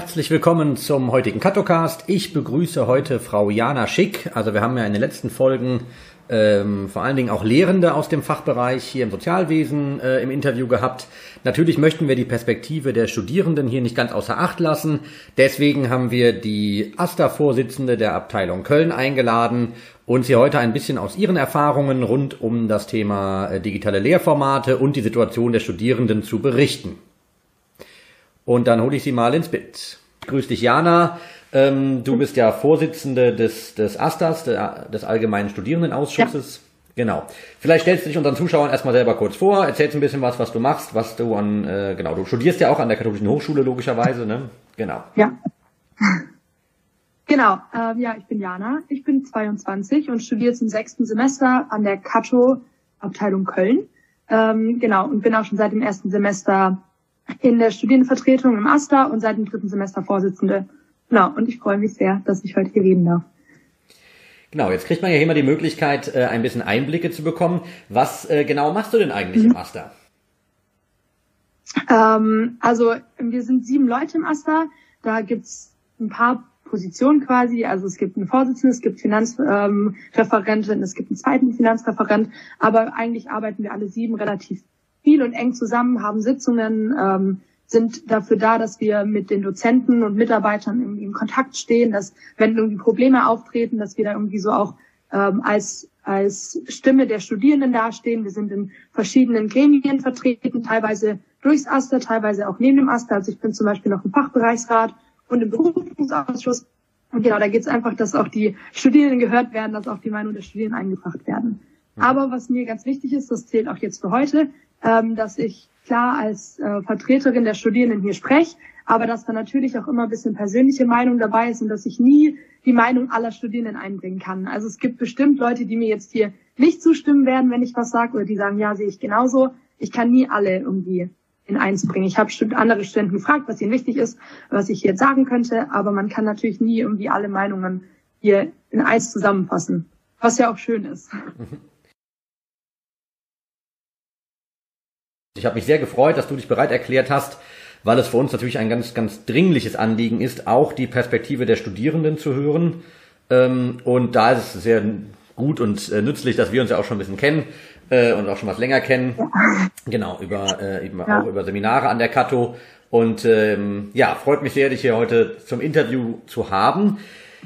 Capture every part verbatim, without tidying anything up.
Herzlich willkommen zum heutigen Kattocast. Ich begrüße heute Frau Jana Schick. Also wir haben ja in den letzten Folgen ähm, vor allen Dingen auch Lehrende aus dem Fachbereich hier im Sozialwesen äh, im Interview gehabt. Natürlich möchten wir die Perspektive der Studierenden hier nicht ganz außer Acht lassen. Deswegen haben wir die AStA-Vorsitzende der Abteilung Köln eingeladen, uns hier heute ein bisschen aus ihren Erfahrungen rund um das Thema äh, digitale Lehrformate und die Situation der Studierenden zu berichten. Und dann hole ich sie mal ins Bild. Grüß dich, Jana. Ähm, du bist ja Vorsitzende des, des AStAs, der, des Allgemeinen Studierendenausschusses. Ja. Genau. Vielleicht stellst du dich unseren Zuschauern erstmal selber kurz vor, erzählst ein bisschen was, was du machst, was du an, äh, genau, du studierst ja auch an der Katholischen Hochschule, logischerweise, ne? Genau. Ja. Genau, ähm, ja, ich bin Jana, ich bin zweiundzwanzig und studiere jetzt im sechsten Semester an der Kato Abteilung Köln. Ähm, genau, und bin auch schon seit dem ersten Semester in der Studierendenvertretung im AStA und seit dem dritten Semester Vorsitzende. Genau, und ich freue mich sehr, dass ich heute hier reden darf. Genau, jetzt kriegt man ja immer die Möglichkeit, ein bisschen Einblicke zu bekommen. Was genau machst du denn eigentlich mhm. im AStA? Ähm, also wir sind sieben Leute im AStA. Da gibt's ein paar Positionen quasi. Also es gibt einen Vorsitzenden, es gibt Finanzreferentin, ähm, es gibt einen zweiten Finanzreferent. Aber eigentlich arbeiten wir alle sieben relativ viel und eng zusammen, haben Sitzungen, ähm, sind dafür da, dass wir mit den Dozenten und Mitarbeitern irgendwie in Kontakt stehen, dass wenn irgendwie Probleme auftreten, dass wir da irgendwie so auch ähm, als als Stimme der Studierenden dastehen. Wir sind in verschiedenen Gremien vertreten, teilweise durchs AStA, teilweise auch neben dem AStA. Also ich bin zum Beispiel noch im Fachbereichsrat und im Berufungsausschuss. Und genau, da geht es einfach, dass auch die Studierenden gehört werden, dass auch die Meinung der Studierenden eingebracht werden. Aber was mir ganz wichtig ist, das zählt auch jetzt für heute, ähm, dass ich klar als äh, Vertreterin der Studierenden hier spreche, aber dass da natürlich auch immer ein bisschen persönliche Meinung dabei ist und dass ich nie die Meinung aller Studierenden einbringen kann. Also es gibt bestimmt Leute, die mir jetzt hier nicht zustimmen werden, wenn ich was sage, oder die sagen, ja, sehe ich genauso. Ich kann nie alle irgendwie in eins bringen. Ich habe andere Studenten gefragt, was ihnen wichtig ist, was ich jetzt sagen könnte, aber man kann natürlich nie irgendwie alle Meinungen hier in eins zusammenfassen, was ja auch schön ist. Ich habe mich sehr gefreut, dass du dich bereit erklärt hast, weil es für uns natürlich ein ganz, ganz dringliches Anliegen ist, auch die Perspektive der Studierenden zu hören. Und da ist es sehr gut und nützlich, dass wir uns ja auch schon ein bisschen kennen und auch schon was länger kennen. Ja. Genau, über eben ja. auch über Seminare an der Kato. Und ähm, ja, freut mich sehr, dich hier heute zum Interview zu haben.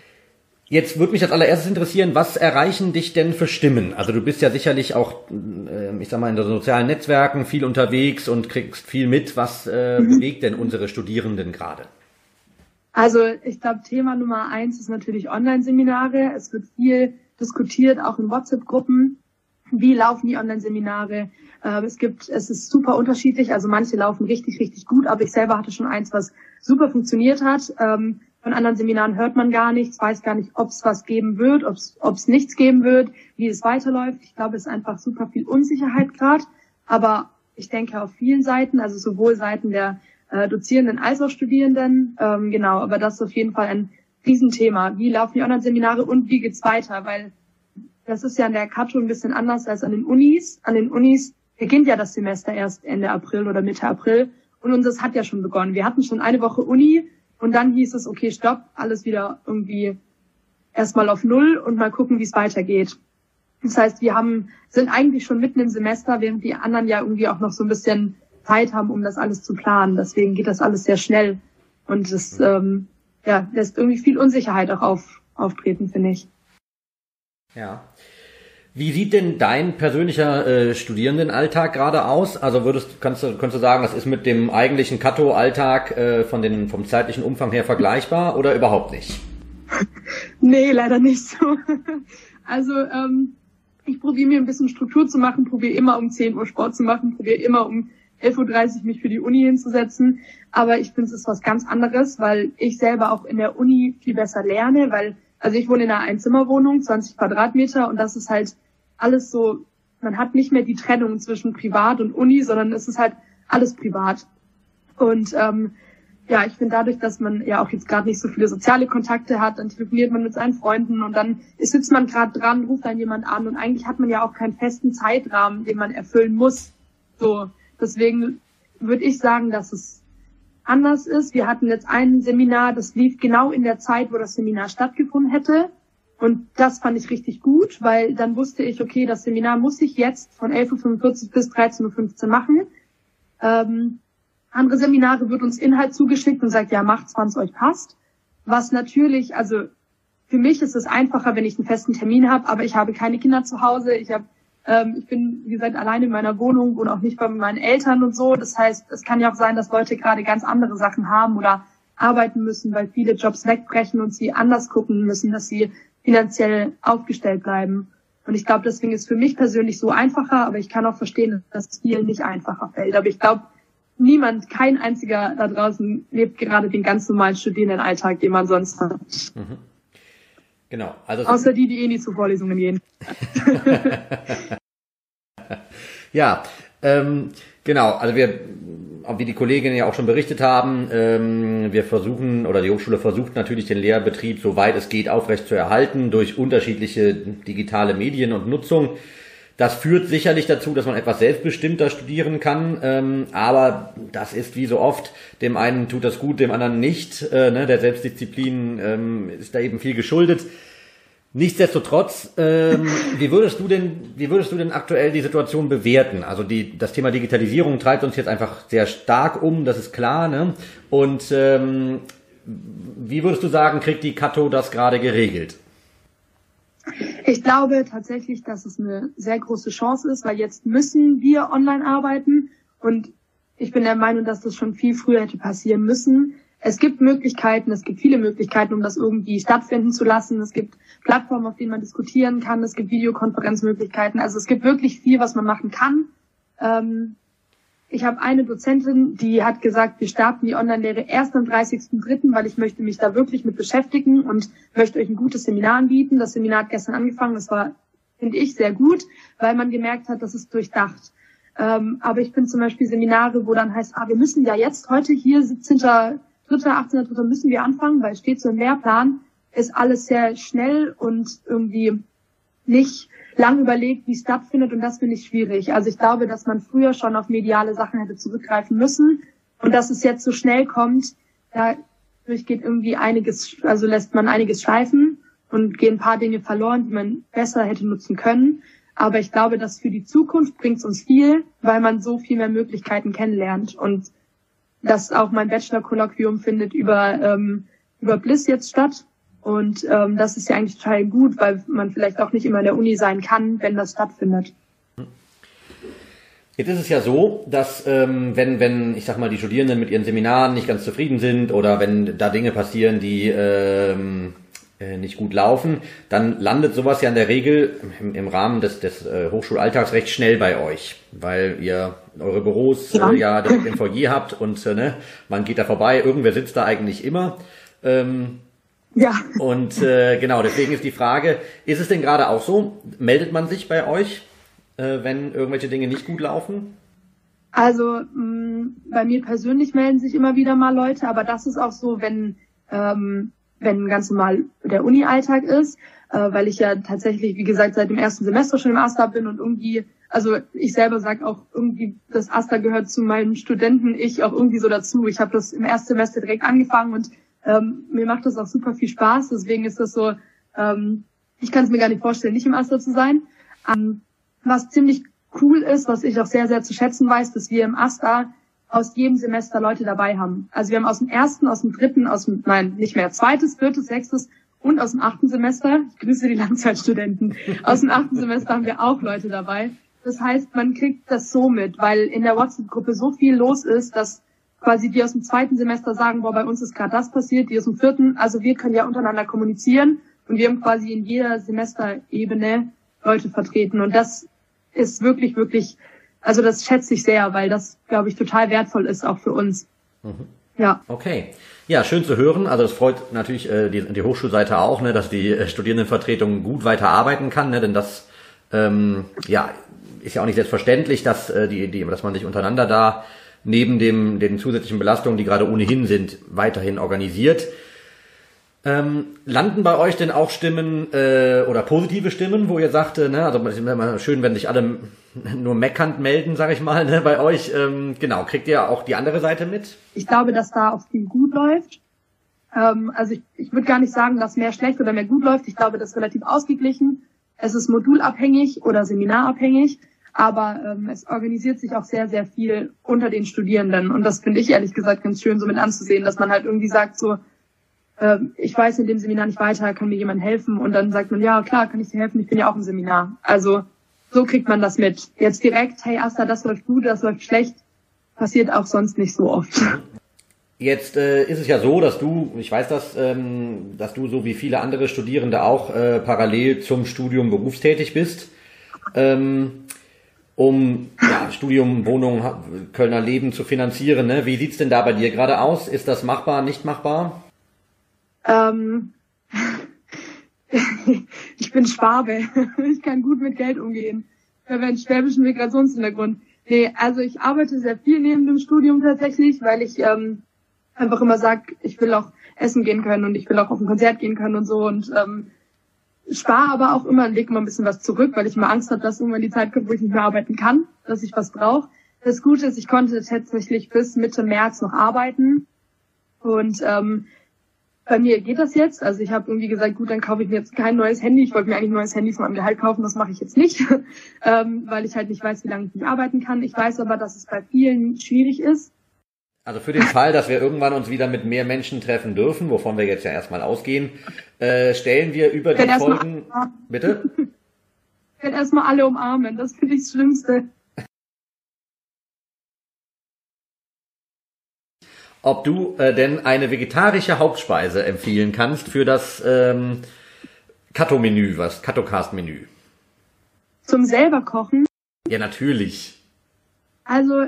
Jetzt würde mich als allererstes interessieren, was erreichen dich denn für Stimmen? Also du bist ja sicherlich auch, ich sag mal, in den sozialen Netzwerken viel unterwegs und kriegst viel mit. Was äh, mhm. bewegt denn unsere Studierenden gerade? Also ich glaube, Thema Nummer eins ist natürlich Online-Seminare. Es wird viel diskutiert, auch in WhatsApp-Gruppen. Wie laufen die Online-Seminare? Äh, es gibt, es ist super unterschiedlich. Also manche laufen richtig, richtig gut, aber ich selber hatte schon eins, was super funktioniert hat. Ähm, Von anderen Seminaren hört man gar nichts, weiß gar nicht, ob es was geben wird, ob es nichts geben wird, wie es weiterläuft. Ich glaube, es ist einfach super viel Unsicherheit gerade. Aber ich denke auf vielen Seiten, also sowohl Seiten der äh, Dozierenden als auch Studierenden. Ähm, genau, aber das ist auf jeden Fall ein Riesenthema. Wie laufen die Online-Seminare und wie geht's weiter? Weil das ist ja an der Kato ein bisschen anders als an den Unis. An den Unis beginnt ja das Semester erst Ende April oder Mitte April. Und unseres hat ja schon begonnen. Wir hatten schon eine Woche Uni. Und dann hieß es, okay, stopp, alles wieder irgendwie erstmal auf Null und mal gucken, wie es weitergeht. Das heißt, wir haben, sind eigentlich schon mitten im Semester, während die anderen ja irgendwie auch noch so ein bisschen Zeit haben, um das alles zu planen. Deswegen geht das alles sehr schnell. Und es ähm, ja, lässt irgendwie viel Unsicherheit auch auf, auftreten, finde ich. Ja. Wie sieht denn dein persönlicher äh, Studierendenalltag gerade aus? Also würdest kannst du kannst du sagen, das ist mit dem eigentlichen Kato-Alltag äh, von den vom zeitlichen Umfang her vergleichbar oder überhaupt nicht? Nee, leider nicht so. Also ähm, ich probiere mir ein bisschen Struktur zu machen, probiere immer um zehn Uhr Sport zu machen, probiere immer um elf Uhr dreißig mich für die Uni hinzusetzen. Aber ich finde, es ist was ganz anderes, weil ich selber auch in der Uni viel besser lerne, weil also ich wohne in einer Einzimmerwohnung, zwanzig Quadratmeter, und das ist halt alles so, man hat nicht mehr die Trennung zwischen Privat und Uni, sondern es ist halt alles privat. Und ähm, ja, ich finde dadurch, dass man ja auch jetzt gerade nicht so viele soziale Kontakte hat, dann telefoniert man mit seinen Freunden und dann sitzt man gerade dran, ruft dann jemand an und eigentlich hat man ja auch keinen festen Zeitrahmen, den man erfüllen muss. So, deswegen würde ich sagen, dass es anders ist. Wir hatten jetzt ein Seminar, das lief genau in der Zeit, wo das Seminar stattgefunden hätte. Und das fand ich richtig gut, weil dann wusste ich, okay, das Seminar muss ich jetzt von elf Uhr fünfundvierzig bis dreizehn Uhr fünfzehn machen. Ähm, andere Seminare wird uns Inhalt zugeschickt und sagt, ja, macht's, wann es euch passt. Was natürlich, also für mich ist es einfacher, wenn ich einen festen Termin habe, aber ich habe keine Kinder zu Hause. Ich habe, ähm, ich bin, wie gesagt, alleine in meiner Wohnung und auch nicht bei meinen Eltern und so. Das heißt, es kann ja auch sein, dass Leute gerade ganz andere Sachen haben oder arbeiten müssen, weil viele Jobs wegbrechen und sie anders gucken müssen, dass sie finanziell aufgestellt bleiben. Und ich glaube, deswegen ist für mich persönlich so einfacher, aber ich kann auch verstehen, dass es vielen nicht einfacher fällt. Aber ich glaube, niemand, kein einziger da draußen lebt gerade den ganz normalen Studierendenalltag, den man sonst hat. Mhm. Genau. Also außer die, die eh nicht zu Vorlesungen gehen. Ja, ähm, genau. Also wir, wie die Kolleginnen ja auch schon berichtet haben, ähm, wir versuchen, oder die Hochschule versucht natürlich den Lehrbetrieb, soweit es geht, aufrecht zu erhalten durch unterschiedliche digitale Medien und Nutzung. Das führt sicherlich dazu, dass man etwas selbstbestimmter studieren kann, ähm, aber das ist wie so oft, dem einen tut das gut, dem anderen nicht. Äh, ne? Der Selbstdisziplin ähm, ist da eben viel geschuldet. Nichtsdestotrotz, ähm, wie würdest du denn, wie würdest du denn aktuell die Situation bewerten? Also die, das Thema Digitalisierung treibt uns jetzt einfach sehr stark um, das ist klar, ne? Und ähm, wie würdest du sagen, kriegt die Kato das gerade geregelt? Ich glaube tatsächlich, dass es eine sehr große Chance ist, weil jetzt müssen wir online arbeiten und ich bin der Meinung, dass das schon viel früher hätte passieren müssen. Es gibt Möglichkeiten, es gibt viele Möglichkeiten, um das irgendwie stattfinden zu lassen. Es gibt Plattformen, auf denen man diskutieren kann. Es gibt Videokonferenzmöglichkeiten. Also es gibt wirklich viel, was man machen kann. Ähm, ich habe eine Dozentin, die hat gesagt, wir starten die Online-Lehre erst am dreißigsten dritten, weil ich möchte mich da wirklich mit beschäftigen und möchte euch ein gutes Seminar anbieten. Das Seminar hat gestern angefangen. Das war, finde ich, sehr gut, weil man gemerkt hat, das ist durchdacht. Ähm, aber ich bin zum Beispiel Seminare, wo dann heißt, ah, wir müssen ja jetzt heute hier siebzehnten Dritter, achtzehnten Dritter müssen wir anfangen, weil es steht so im Lehrplan, ist alles sehr schnell und irgendwie nicht lang überlegt, wie es stattfindet und das finde ich schwierig. Also ich glaube, dass man früher schon auf mediale Sachen hätte zurückgreifen müssen und dass es jetzt so schnell kommt, dadurch geht irgendwie einiges, also lässt man einiges schleifen und gehen ein paar Dinge verloren, die man besser hätte nutzen können. Aber ich glaube, dass für die Zukunft bringt es uns viel, weil man so viel mehr Möglichkeiten kennenlernt und dass auch mein Bachelor-Kolloquium findet über ähm, über Bliss jetzt statt und ähm, das ist ja eigentlich total gut, weil man vielleicht auch nicht immer in der Uni sein kann, wenn das stattfindet. Jetzt ist es ja so, dass ähm, wenn wenn ich sag mal die Studierenden mit ihren Seminaren nicht ganz zufrieden sind oder wenn da Dinge passieren, die ähm, äh, nicht gut laufen, dann landet sowas ja in der Regel im, im Rahmen des des äh, Hochschulalltags recht schnell bei euch, weil ihr eure Büros ja, äh, ja direkt im Foyer habt und äh, ne, man geht da vorbei, irgendwer sitzt da eigentlich immer. Ähm, ja. Und äh, genau, deswegen ist die Frage, ist es denn gerade auch so, meldet man sich bei euch, äh, wenn irgendwelche Dinge nicht gut laufen? Also mh, bei mir persönlich melden sich immer wieder mal Leute, aber das ist auch so, wenn ähm, wenn ganz normal der Uni-Alltag ist, äh, weil ich ja tatsächlich, wie gesagt, seit dem ersten Semester schon im Aster bin und irgendwie, also ich selber sage auch irgendwie, das Aster gehört zu meinen Studenten, ich auch irgendwie so dazu. Ich habe das im ersten Semester direkt angefangen und ähm, mir macht das auch super viel Spaß, deswegen ist das so, ähm, ich kann es mir gar nicht vorstellen, nicht im Aster zu sein. Ähm, was ziemlich cool ist, was ich auch sehr, sehr zu schätzen weiß, dass wir im Aster aus jedem Semester Leute dabei haben. Also wir haben aus dem ersten, aus dem dritten, aus dem, nein, nicht mehr, zweites, viertes, sechstes und aus dem achten Semester, ich grüße die Langzeitstudenten, aus dem achten Semester haben wir auch Leute dabei. Das heißt, man kriegt das so mit, weil in der WhatsApp-Gruppe so viel los ist, dass quasi die aus dem zweiten Semester sagen, boah, bei uns ist gerade das passiert, die aus dem vierten, also wir können ja untereinander kommunizieren und wir haben quasi in jeder Semesterebene Leute vertreten und das ist wirklich, wirklich, also das schätze ich sehr, weil das, glaube ich, total wertvoll ist, auch für uns. Mhm. Ja. Okay. Ja, schön zu hören. Also das freut natürlich äh, die, die Hochschulseite auch, ne, dass die äh, Studierendenvertretung gut weiter arbeiten kann, ne, denn das ähm, ja ist ja auch nicht selbstverständlich, dass äh, die, die, dass man sich untereinander da neben dem den zusätzlichen Belastungen, die gerade ohnehin sind, weiterhin organisiert. Ähm, landen bei euch denn auch Stimmen äh, oder positive Stimmen, wo ihr sagt, äh, ne, also es ist immer schön, wenn sich alle nur meckernd melden, sage ich mal, ne, bei euch. Ähm, genau, kriegt ihr auch die andere Seite mit? Ich glaube, dass da auch viel gut läuft. Ähm, also ich, ich würde gar nicht sagen, dass mehr schlecht oder mehr gut läuft. Ich glaube, das ist relativ ausgeglichen. Es ist modulabhängig oder seminarabhängig, aber ähm, es organisiert sich auch sehr, sehr viel unter den Studierenden. Und das finde ich ehrlich gesagt ganz schön, so mit anzusehen, dass man halt irgendwie sagt so, ähm, ich weiß in dem Seminar nicht weiter, kann mir jemand helfen? Und dann sagt man, ja klar, kann ich dir helfen, ich bin ja auch im Seminar. Also so kriegt man das mit. Jetzt direkt, hey Asta, das läuft gut, das läuft schlecht, passiert auch sonst nicht so oft. Jetzt äh, ist es ja so, dass du, ich weiß das, ähm, dass du so wie viele andere Studierende auch äh, parallel zum Studium berufstätig bist. Ähm, um ja, Studium, Wohnung, Kölner Leben zu finanzieren. Ne? Wie sieht's denn da bei dir gerade aus? Ist das machbar, nicht machbar? Ähm... Ich bin Schwabe. Ich kann gut mit Geld umgehen. Ich habe einen schwäbischen Migrationshintergrund. Nee, also ich arbeite sehr viel neben dem Studium tatsächlich, weil ich ähm, einfach immer sage, ich will auch essen gehen können und ich will auch auf ein Konzert gehen können und so und ähm, spare aber auch immer, leg immer ein bisschen was zurück, weil ich immer Angst habe, dass irgendwann die Zeit kommt, wo ich nicht mehr arbeiten kann, dass ich was brauche. Das Gute ist, ich konnte tatsächlich bis Mitte März noch arbeiten und ähm, bei mir geht das jetzt. Also ich habe irgendwie gesagt, gut, dann kaufe ich mir jetzt kein neues Handy. Ich wollte mir eigentlich ein neues Handy von meinem Gehalt kaufen, das mache ich jetzt nicht, ähm, weil ich halt nicht weiß, wie lange ich nicht arbeiten kann. Ich weiß aber, dass es bei vielen schwierig ist. Also für den Fall, dass wir irgendwann uns wieder mit mehr Menschen treffen dürfen, wovon wir jetzt ja erstmal ausgehen, äh, stellen wir über die Folgen... Bitte? Ich werde erstmal alle umarmen, das finde ich das Schlimmste. Ob du äh, denn eine vegetarische Hauptspeise empfehlen kannst für das ähm, Katto-Menü, was Kattocast-Menü. Zum selber kochen? Ja, natürlich. Also,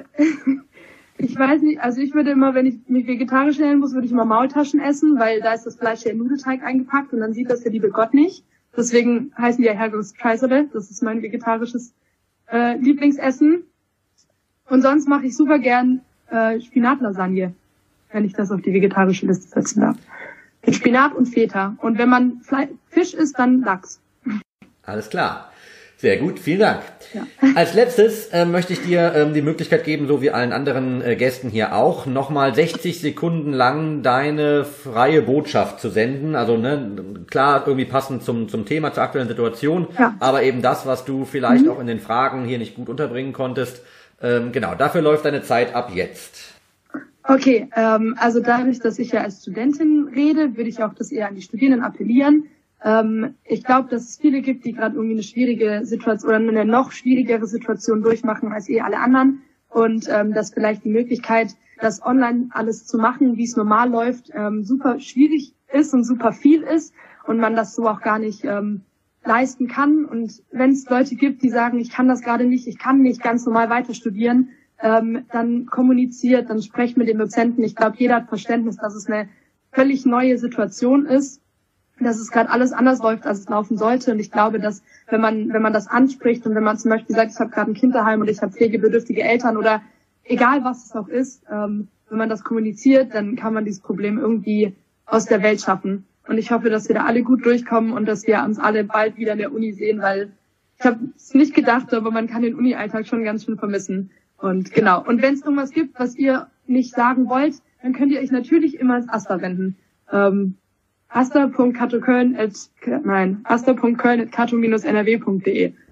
ich weiß nicht, also ich würde immer, wenn ich mich vegetarisch ernähren muss, würde ich immer Maultaschen essen, weil da ist das Fleisch ja in Nudelteig eingepackt und dann sieht das der liebe Gott nicht. Deswegen heißen die ja Herrgottspreisele. Das ist mein vegetarisches äh, Lieblingsessen. Und sonst mache ich super gern äh, Spinatlasagne, wenn ich das auf die vegetarische Liste setzen darf. Mit Spinat und Feta. Und wenn man Fle- Fisch isst, dann Lachs. Alles klar. Sehr gut, vielen Dank. Ja. Als letztes äh, möchte ich dir ähm, die Möglichkeit geben, so wie allen anderen äh, Gästen hier auch, nochmal sechzig Sekunden lang deine freie Botschaft zu senden. Also ne, klar, irgendwie passend zum zum Thema, zur aktuellen Situation, Ja. aber eben das, was du vielleicht Mhm. auch in den Fragen hier nicht gut unterbringen konntest. Ähm, genau, dafür läuft deine Zeit ab jetzt. Okay, ähm, also dadurch, dass ich ja als Studentin rede, würde ich auch das eher an die Studierenden appellieren. Ähm, ich glaube, dass es viele gibt, die gerade irgendwie eine schwierige Situation oder eine noch schwierigere Situation durchmachen als eh alle anderen. Und ähm, dass vielleicht die Möglichkeit, das online alles zu machen, wie es normal läuft, ähm, super schwierig ist und super viel ist und man das so auch gar nicht ähm, leisten kann. Und wenn es Leute gibt, die sagen, ich kann das gerade nicht, ich kann nicht ganz normal weiter studieren, ähm, dann kommuniziert, dann sprecht mit den Dozenten. Ich glaube, jeder hat Verständnis, dass es eine völlig neue Situation ist, dass es gerade alles anders läuft, als es laufen sollte. Und ich glaube, dass wenn man wenn man das anspricht und wenn man zum Beispiel sagt, ich habe gerade ein Kinderheim und ich habe pflegebedürftige Eltern oder egal was es auch ist, ähm, wenn man das kommuniziert, dann kann man dieses Problem irgendwie aus der Welt schaffen. Und ich hoffe, dass wir da alle gut durchkommen und dass wir uns alle bald wieder in der Uni sehen, weil ich habe es nicht gedacht, aber man kann den Uni-Alltag schon ganz schön vermissen. Und genau. Und wenn es irgendwas gibt, was ihr nicht sagen wollt, dann könnt ihr euch natürlich immer ans Asta wenden. Ähm, asta punkt kattoköln at nein, asta punkt köln at katto dash n r w punkt d e.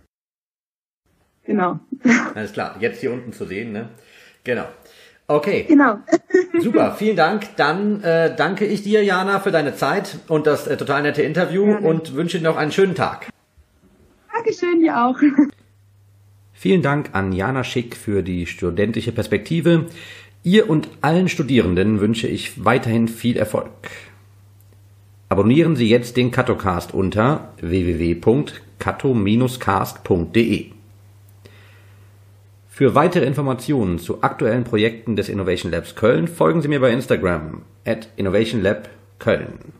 Genau. Alles klar, jetzt hier unten zu sehen, ne? Genau. Okay. Genau. Super, vielen Dank. Dann äh, danke ich dir, Jana, für deine Zeit und das äh, total nette Interview Gerne. Und wünsche dir noch einen schönen Tag. Dankeschön, dir auch. Vielen Dank an Jana Schick für die studentische Perspektive. Ihr und allen Studierenden wünsche ich weiterhin viel Erfolg. Abonnieren Sie jetzt den Kattocast unter w w w punkt katto dash cast punkt d e. Für weitere Informationen zu aktuellen Projekten des Innovation Labs Köln folgen Sie mir bei Instagram at Innovation Lab Köln.